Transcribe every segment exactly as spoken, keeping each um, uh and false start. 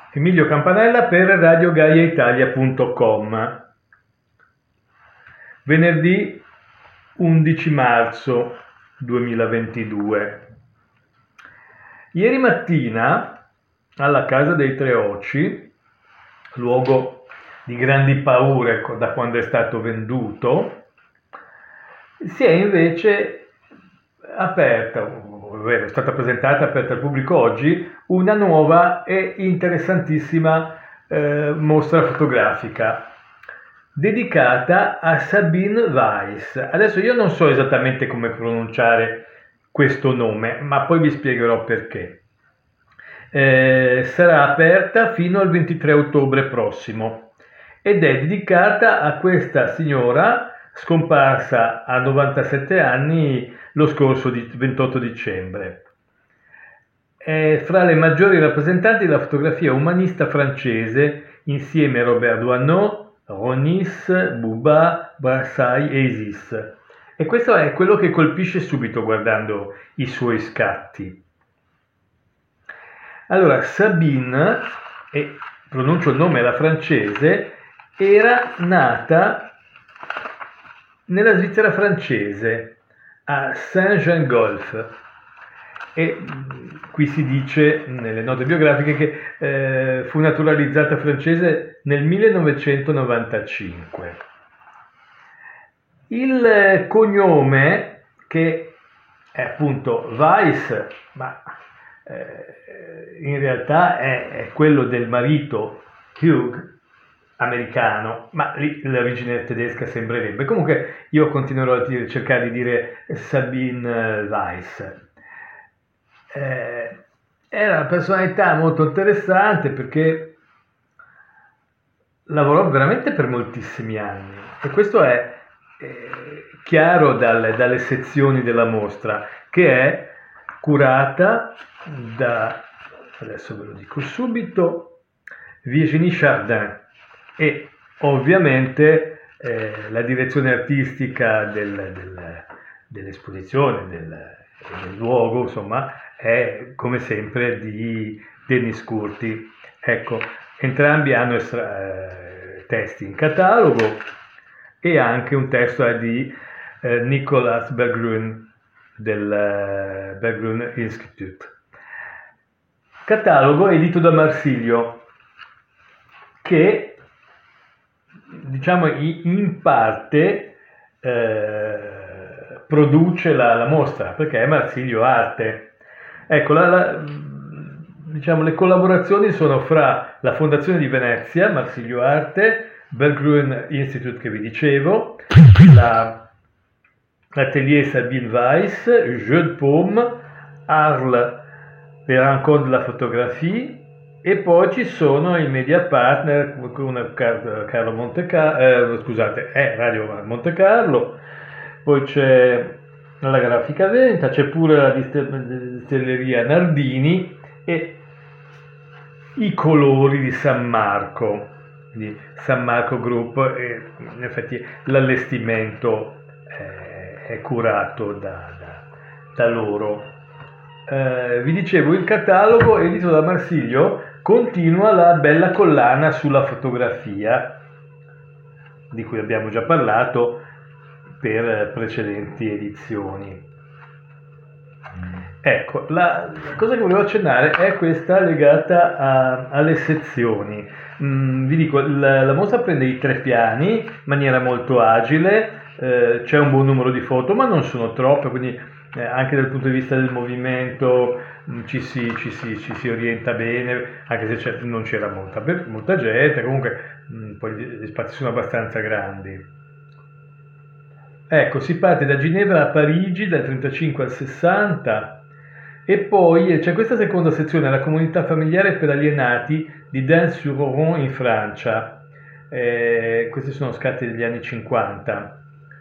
Emilio Campanella per radio gaia italia punto com. Venerdì undici marzo duemilaventidue. Ieri mattina alla Casa dei Tre Oci, luogo di grandi paure da quando è stato venduto, si è invece aperta, ovvero è stata presentata aperta al pubblico oggi, una nuova e interessantissima eh, mostra fotografica dedicata a Sabine Weiss. Adesso io non so esattamente come pronunciare questo nome, ma poi vi spiegherò perché. Eh, sarà aperta fino al ventitré ottobre prossimo ed è dedicata a questa signora scomparsa a novantasette anni lo scorso ventotto dicembre. È fra le maggiori rappresentanti della fotografia umanista francese insieme a Robert Doisneau, Ronis, Bouba, Brassai e Isis. E questo è quello che colpisce subito guardando i suoi scatti. Allora, Sabine, e pronuncio il nome alla francese, era nata nella Svizzera francese, a Saint-Gingolf, e qui si dice nelle note biografiche che eh, fu naturalizzata francese nel millenovecentonovantacinque. Il cognome, che è appunto Weiss, ma eh, in realtà è, è quello del marito Hugh, americano, ma lì l'origine tedesca sembrerebbe. Comunque io continuerò a dire, cercare di dire Sabine Weiss. Eh, era una personalità molto interessante perché lavorò veramente per moltissimi anni e questo è eh, chiaro dalle, dalle sezioni della mostra, che è curata da, adesso ve lo dico subito, Virginie Chardin, e ovviamente eh, la direzione artistica del, del, dell'esposizione, del, del luogo, insomma, è come sempre di Denis Curti. Ecco, entrambi hanno estra- eh, testi in catalogo e anche un testo è di eh, Nicolas Berggruen del eh, Berggruen Institute. Catalogo edito da Marsilio, che diciamo in parte eh, produce la, la mostra, perché è Marsilio Arte. Ecco, la, la, diciamo, le collaborazioni sono fra la Fondazione di Venezia, Marsilio Arte, Berggruen Institute che vi dicevo, la, l'Atelier Sabine Weiss, Jeu de Paume, Arles, les Rencontres de la Photographie, e poi ci sono i media partner, una Carlo Montecarlo, eh, scusate, è Radio Monte Carlo, poi c'è la Grafica Venta, c'è pure la distilleria Nardini e i colori di San Marco, di San Marco Group, e in effetti l'allestimento è, è curato da, da, da loro. Eh, vi dicevo, il catalogo edito da Marsilio continua la bella collana sulla fotografia, di cui abbiamo già parlato per precedenti edizioni. Ecco, la, la cosa che volevo accennare è questa legata a, alle sezioni. Mm, vi dico, la, la mostra prende i tre piani in maniera molto agile, eh, c'è un buon numero di foto, ma non sono troppe, quindi eh, anche dal punto di vista del movimento mh, ci, si, ci, si, ci si orienta bene, anche se non c'era molta, molta gente, comunque mh, poi gli spazi sono abbastanza grandi. Ecco, si parte da Ginevra a Parigi dal trentacinque al sessanta e poi c'è questa seconda sezione, la comunità familiare per alienati di Dun-sur-Oron in Francia. Eh, questi sono scatti degli anni cinquanta.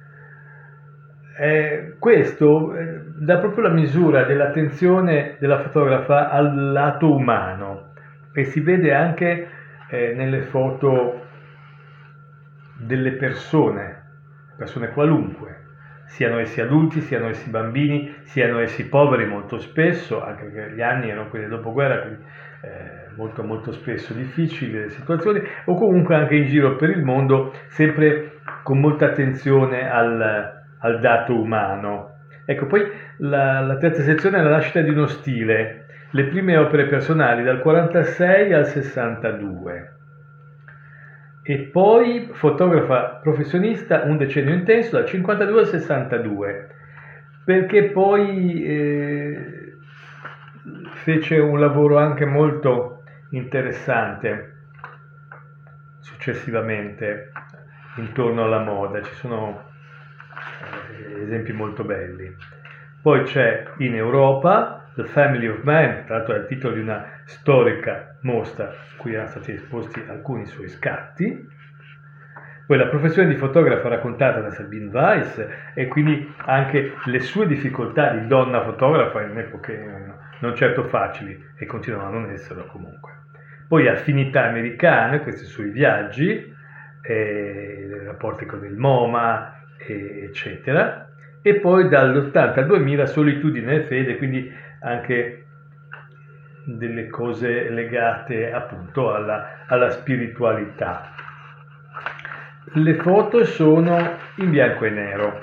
Eh, questo eh, dà proprio la misura dell'attenzione della fotografa al lato umano e si vede anche eh, nelle foto delle persone, persone qualunque, siano essi adulti, siano essi bambini, siano essi poveri molto spesso, anche perché gli anni erano quelli del dopoguerra, quindi eh, molto molto spesso difficili le situazioni, o comunque anche in giro per il mondo, sempre con molta attenzione al, al dato umano. Ecco, poi la, la terza sezione è la nascita di uno stile, le prime opere personali dal quarantasei al sessantadue. E poi fotografa professionista, un decennio intenso, dal cinquantadue al sessantadue, perché poi eh, fece un lavoro anche molto interessante successivamente intorno alla moda. Ci sono eh, esempi molto belli. Poi c'è in Europa The Family of Man, tra l'altro è il titolo di una storica mostra in cui erano stati esposti alcuni suoi scatti. Poi la professione di fotografo raccontata da Sabine Weiss e quindi anche le sue difficoltà di donna fotografa in epoche non certo facili e continuano a non esserlo comunque. Poi affinità americane, questi suoi viaggi, eh, i rapporti con il MoMA, eh, eccetera. E poi dall'ottanta al duemila solitudine e fede, quindi anche delle cose legate appunto alla, alla spiritualità. Le foto sono in bianco e nero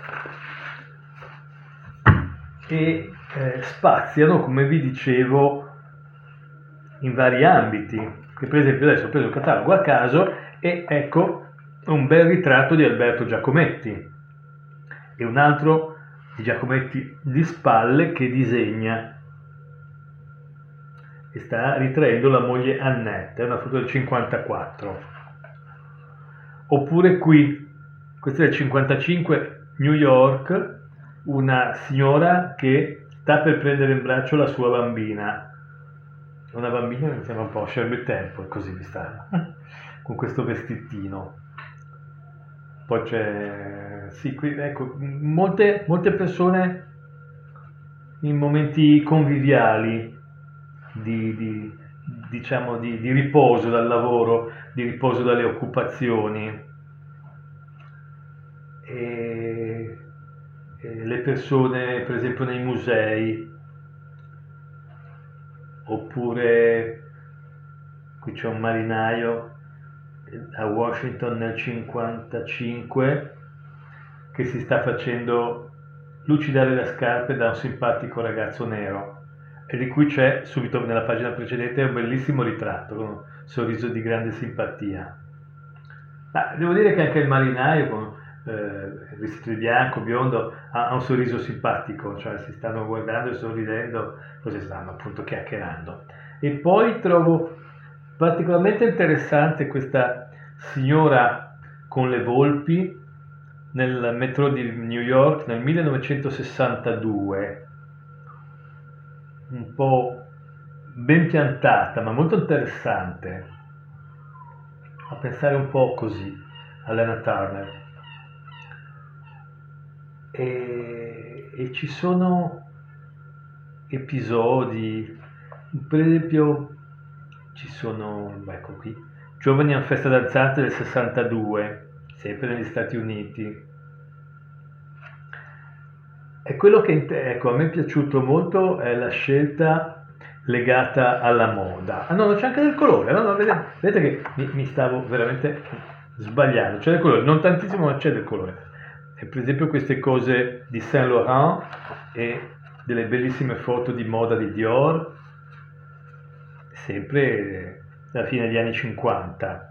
e eh, spaziano, come vi dicevo, in vari ambiti. Che per esempio adesso ho preso il catalogo a caso e ecco un bel ritratto di Alberto Giacometti e un altro di Giacometti di spalle che disegna e sta ritraendo la moglie Annette, è una foto del cinquantaquattro. Oppure qui, questo è il cinquantacinque, New York, una signora che sta per prendere in braccio la sua bambina. Una bambina che mi sembra un po' Shirley Temple, così mi sta, con questo vestitino. Poi c'è, sì, qui, ecco, molte, molte persone in momenti conviviali, di, di, diciamo, di, di riposo dal lavoro, di riposo dalle occupazioni. E, e le persone, per esempio, nei musei, oppure qui c'è un marinaio a Washington nel cinquantacinque che si sta facendo lucidare le scarpe da un simpatico ragazzo nero e di cui c'è subito nella pagina precedente un bellissimo ritratto con un sorriso di grande simpatia. Ma devo dire che anche il marinaio con eh, vestito di bianco, biondo, ha, ha un sorriso simpatico, cioè si stanno guardando e sorridendo, così stanno appunto chiacchierando. E poi trovo particolarmente interessante questa signora con le volpi nel metro di New York nel millenovecentosessantadue, un po' ben piantata ma molto interessante, a pensare un po' così a Lana Turner. E, e ci sono episodi, per esempio ci sono, ecco qui, Giovani a festa danzante del sessantadue, sempre negli Stati Uniti. E quello che, ecco, a me è piaciuto molto è la scelta legata alla moda. Ah no, non c'è anche del colore, no, no, vedete, vedete che mi, mi stavo veramente sbagliando, c'è del colore, non tantissimo ma c'è del colore. E per esempio queste cose di Saint Laurent e delle bellissime foto di moda di Dior, sempre alla fine degli anni cinquanta.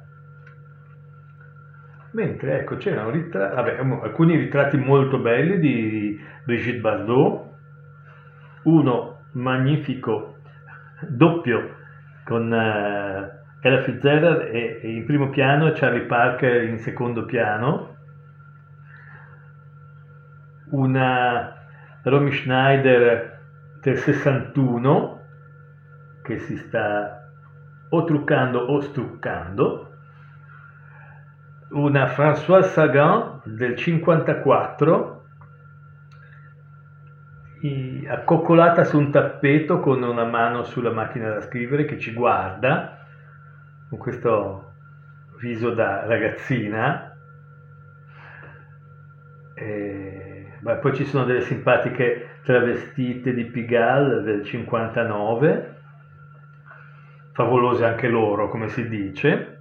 Mentre ecco c'erano ritratti, vabbè, alcuni ritratti molto belli di Brigitte Bardot, uno magnifico doppio con uh, Ella Fitzgerald e, e in primo piano e Charlie Parker in secondo piano, una Romy Schneider del sessantuno che si sta o truccando o struccando, una Françoise Sagan del cinquantaquattro accoccolata su un tappeto con una mano sulla macchina da scrivere che ci guarda con questo viso da ragazzina. E, beh, poi ci sono delle simpatiche travestite di Pigalle del cinquantanove favolose anche loro, come si dice.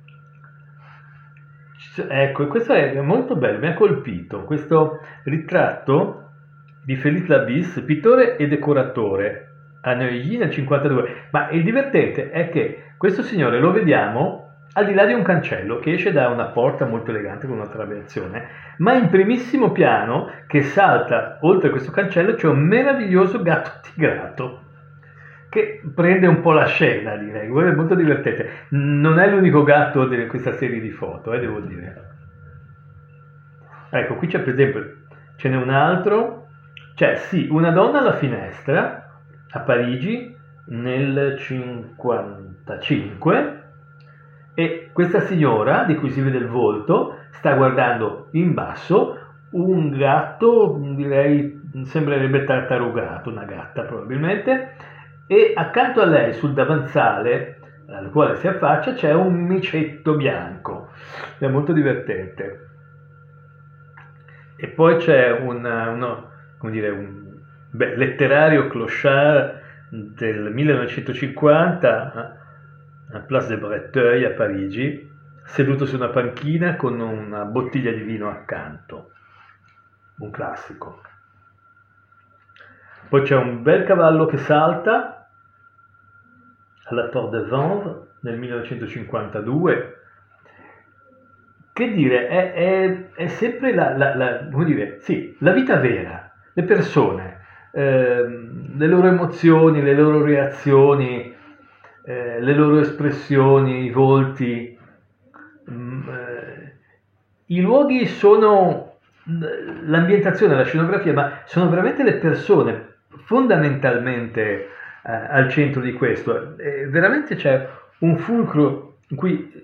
Ecco, questo è molto bello, mi ha colpito questo ritratto di Félix Labisse, pittore e decoratore a Neuilly nel cinquantadue. Ma il divertente è che questo signore lo vediamo al di là di un cancello che esce da una porta molto elegante con una trabeazione, ma in primissimo piano, che salta oltre questo cancello, c'è un meraviglioso gatto tigrato che prende un po' la scena, direi. È molto divertente. Non è l'unico gatto di questa serie di foto, eh, devo dire. Ecco, qui c'è per esempio, ce n'è un altro, c'è sì, una donna alla finestra a Parigi nel cinquantacinque, e questa signora, di cui si vede il volto, sta guardando in basso un gatto, direi, sembrerebbe tartarugato, una gatta probabilmente, e accanto a lei, sul davanzale al quale si affaccia, c'è un micetto bianco. È molto divertente. E poi c'è un, uno, come dire, un beh, letterario clochard del millenovecentocinquanta a Place de Breteuil a Parigi, seduto su una panchina con una bottiglia di vino accanto. Un classico. Poi c'è un bel cavallo che salta alla Tour de Vanves nel millenovecentocinquantadue. Che dire, è, è, è sempre la, la, la, come dire, sì, la vita vera, le persone, eh, le loro emozioni, le loro reazioni, eh, le loro espressioni, i volti. Mm, eh, I luoghi sono l'ambientazione, la scenografia, ma sono veramente le persone fondamentalmente eh, al centro di questo. E veramente c'è un fulcro in cui,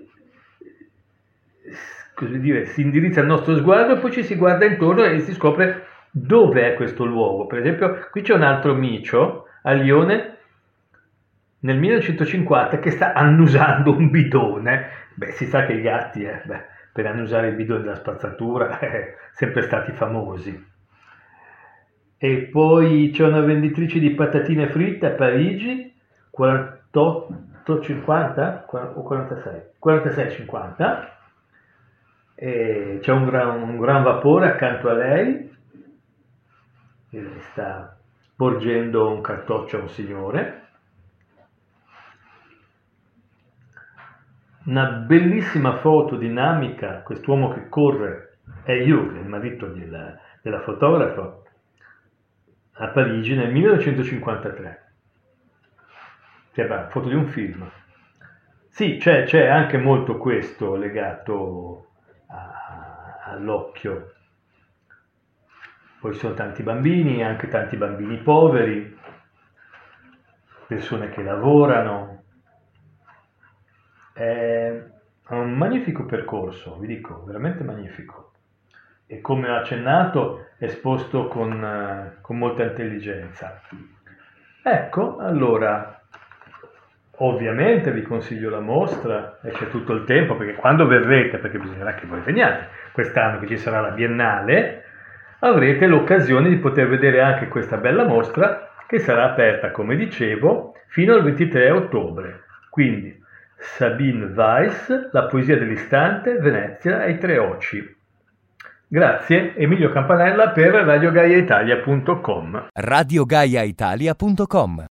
così dire, si indirizza il nostro sguardo e poi ci si guarda intorno e si scopre dove è questo luogo. Per esempio, qui c'è un altro micio a Lione nel millenovecentocinquanta che sta annusando un bidone. Beh, si sa che i gatti, eh, beh, per annusare i bidoni della spazzatura, eh, sempre stati famosi. E poi c'è una venditrice di patatine fritte a Parigi, quarantotto cinquanta o quarantasei? quarantasei cinquanta. E c'è un gran, un gran vapore accanto a lei, e lei sta porgendo un cartoccio a un signore. Una bellissima foto dinamica, quest'uomo che corre è Hugh, il marito della, della fotografa, a Parigi nel millenovecentocinquantatré. Cioè, beh, foto di un film. Sì, c'è, c'è anche molto questo legato a, all'occhio. Poi ci sono tanti bambini, anche tanti bambini poveri, persone che lavorano. È un magnifico percorso, vi dico, veramente magnifico. E come ho accennato, esposto con, con molta intelligenza. Ecco, allora, ovviamente vi consiglio la mostra, e c'è tutto il tempo, perché quando verrete, perché bisognerà che voi veniate, quest'anno che ci sarà la Biennale, avrete l'occasione di poter vedere anche questa bella mostra, che sarà aperta, come dicevo, fino al ventitré ottobre. Quindi, Sabine Weiss, La poesia dell'istante, Venezia ai Tre Occi. Grazie, Emilio Campanella per radio gaia italia punto com. radio gaia italia punto com